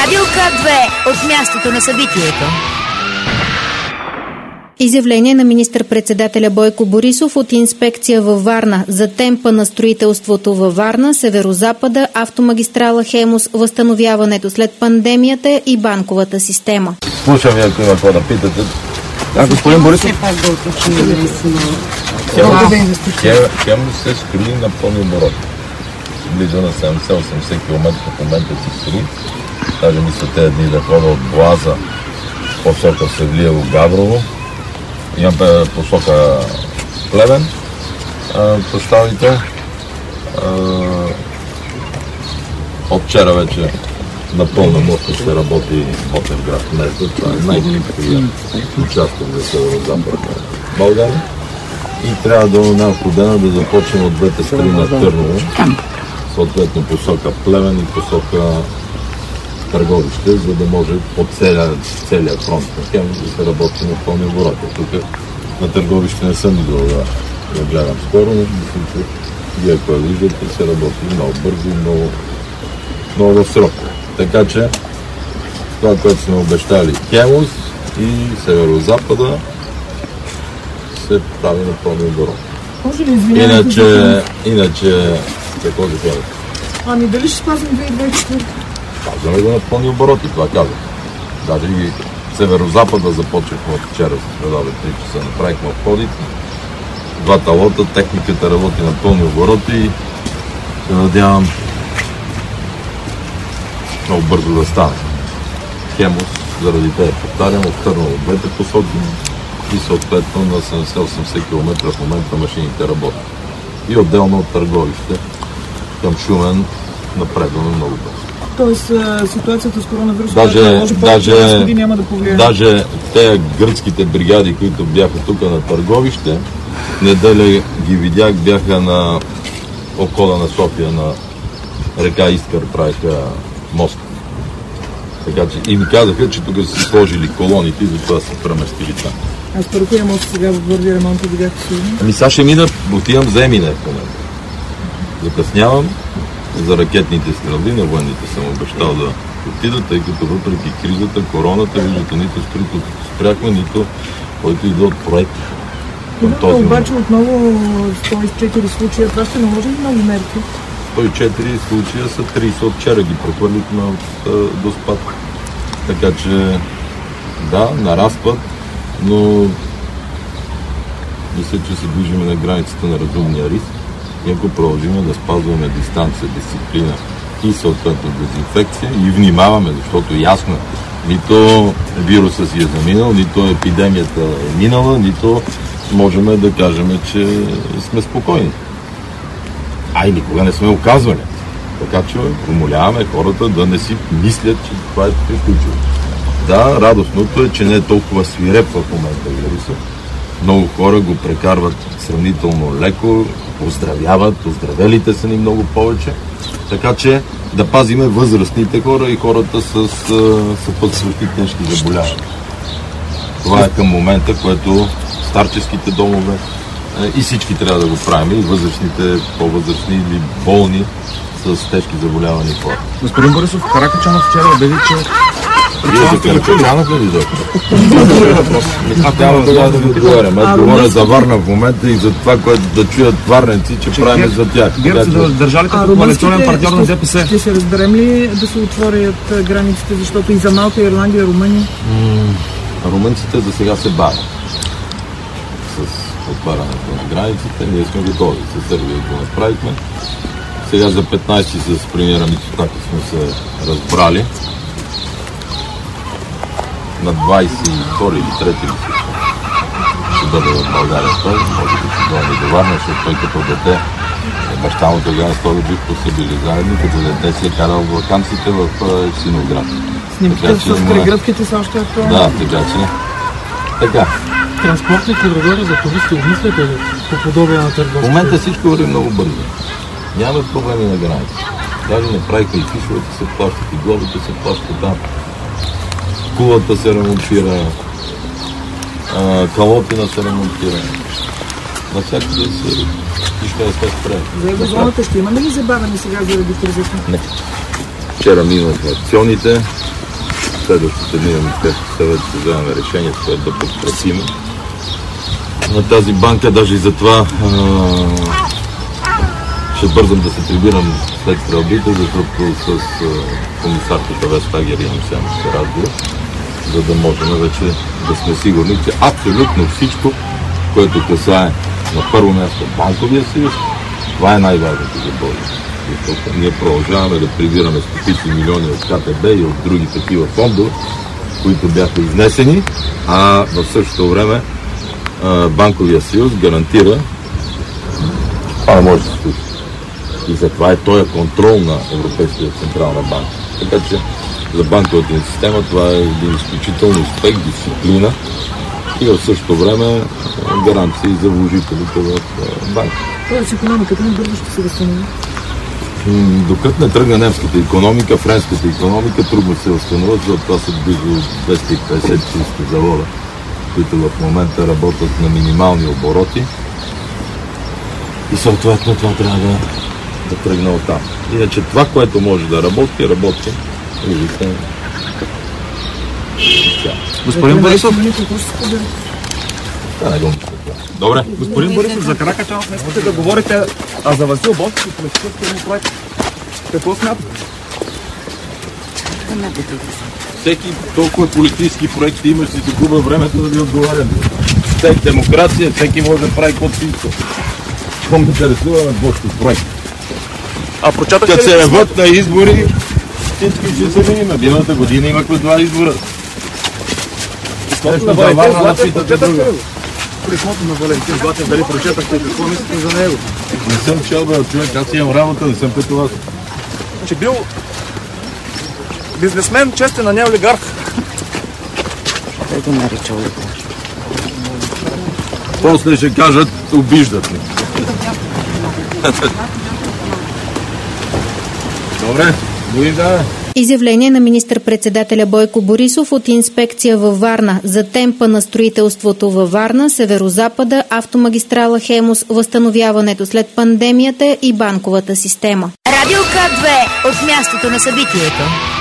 Радио К2 от мястото на събитието. Изявление на министър-председателя Бойко Борисов от инспекция във Варна за темпа на строителството във Варна, Северозапада, автомагистрала Хемус, възстановяването след пандемията и банковата система. Слушам, ако има какво да питате. Господин Борисов. Хемус се строи на пълни обороти. Близо на 70-80 км в момента се строи. Даже мисля тези дни да ходя от Боаза посока Севлиево-Гаврово. Имам посока Плевен. Поставите. От вчера вече на пълна мощност се работи Ботевград Мезда. Това е най-критичният участък за Северо-Западна България. И трябва до няколко дена да започнем от двете страни на Търново. Съответно посока Плевен и посока Търговище, за да може по целия фронт на Хемус да се работи на пълни обороти. Тук на Търговище не съм идвал да гледам скоро, но мисля, че вие ако виждате, се работи много бързо и много в срок. Така че това, което сме обещали Хемус и Северо-Запада, се прави на пълни обороти. Може ли извинявате? Иначе какво да кажа? Ами дали ще спазвам 2024? Казваме го на пълни обороти, това казвам. Даже и Северо-Запада започнахме от вчера с следобед 3 часа, направихме обходите. Двата лота, техниката работи на пълни обороти и се надявам много бързо да стане. Хемус, заради това повтарям, от Търново от двете посоки и съответно на 70-80 км в момента машините работят. И отделно от Търговище към Шумен напредваме много бързо. Тоест ситуацията с коронавирус, може няма да повлияе. Даже тези гръцките бригади, които бяха тук на Търговище, неделя ги видях, бяха на обхода на София на река Искър, правиха мост. Така че и ми казаха, че тук са сложили колоните и затова са преместили там. А според коя мост сега върви ремонта, да бяхте сигурни? Ами сега ще мина, отивам за Емине в момента. Закъснявам. За ракетните стрелби на военните съм обещал да отида, тъй като въпреки кризата, короната, виждате, нито строителството спряхме, нито който идва от проект. Обаче отново 104 случая, това ще наложи ли много мерки? 104 случая са 30 от вчера, ги прехвърлихме до спад. Така че да, нарастват, но мисля, че се движиме на границата на разумния риск. И ако продължим да спазваме дистанция, дисциплина и съответно дезинфекция и внимаваме, защото ясно, нито вируса си е заминал, нито епидемията е минала, нито можем да кажем, че сме спокойни. А и никога не сме оказвали. Така че умоляваме хората да не си мислят, че това е приключило. Да, радостното е, че не е толкова свиреп в момента вируса. Много хора го прекарват сравнително леко, оздравяват, оздравелите са ни много повече. Така че да пазиме възрастните хора и хората с съпътстващи тежки заболявания. Това е към момента, което старческите домове и всички трябва да го правим, и възрастните, по-възрастни или болни с тежки заболявания хора. Господин Борисов, Каракачанов вчера обяви, че Вие за Каракачанов ли дойдохте? Няма да ви отговарям. Аз говоря за Варна в момента и за това, което да чуят варненци, че правим за тях. ГЕРБ са държали като коалиционен партньор на ДПС. Ще се разберем ли да се отворят границите, защото и за Малта, Ирландия, Румъния? Румънците за сега се бавят с отварянето на границите. Ние сме готови. С Сърбия го направихме. Сега за 15 с премиера Мицотакис сме се разбрали. На 22 или 3 ще бъде в България той, може би ще дойде до Варна, защото той като дете, баща му тогава с този бивко са били заедно, като дете си е карал ваканциите в Синоград. Снимките с прегръдките са още актуални? Да, така. Транспортни коридори за туристи обмисляте ли по подобие на търговците? В момента всичко върви много бързо. Няма проблеми на граница. Даже направиха и фишовете се плащат, и глобите се плащат там. Кулата се ремонтира, Калотина се ремонтира. Навсякъде нищо не се спре. За еврозоната ще има ли забавяне сега заради кризата? Не. Вчера минахме акционите, следващите дни на Министерския съвет ще вземем решение, с което да подкрепим на тази банка. Даже и затова ще бързам да се прибирам след стрелбите, защото с комисарката Вестагер имам сега разговор, за да можем вече да сме сигурни, че абсолютно всичко, което касае на първо място банковия съюз, това е най-важното за България. Защото ние продължаваме да прибираме стотици милиони от КТБ и от други такива фондове, които бяха изнесени, а в същото време банковия съюз гарантира, това не може да се случи. И затова е този контрол на Европейската централна банка. Така че за банковата ни система това е един изключително успех, дисциплина и в същото време гаранции за вложителите в банка. Тоест икономиката ни бързо ще се възстанови? Докато не тръгне немската икономика, френската икономика трудно се възстановят, защото това са близо 250 завода, които в момента работят на минимални обороти. И съответно това трябва да тръгне оттам. Иначе това, което може да работи, работи. Виждате. Господин Борисов. Добре. Господин Борисов, за Каракачанов не искате да говорите, а за Васил Бошков и политическия му проект. Какво смятате? Всеки толкова политически проекти имаш и се губа времето да ви отговарям. Всеки демокрация, всеки може да прави каквото си иска. Какво ме интересува на Бошков проект? А прочетахте ли? Като се яват на избори, всички ще се видим. Миналата година имахме два избора. Писмото на Валентин Златев, прочетахте ли? Писмото на Валентин Златев, дали прочетахте и какво мислите за него? Не съм чел, човек, аз имам работа, не съм като вас. Че бил бизнесмен, честен, а не олигарх. Той го нарича олигарх. После ще кажат, обиждат ни. Добре, да. Изявление на министър-председателя Бойко Борисов от инспекция във Варна за темпа на строителството във Варна, Северозапада, автомагистрала Хемус, възстановяването след пандемията и банковата система. Радио К2 от мястото на събитието.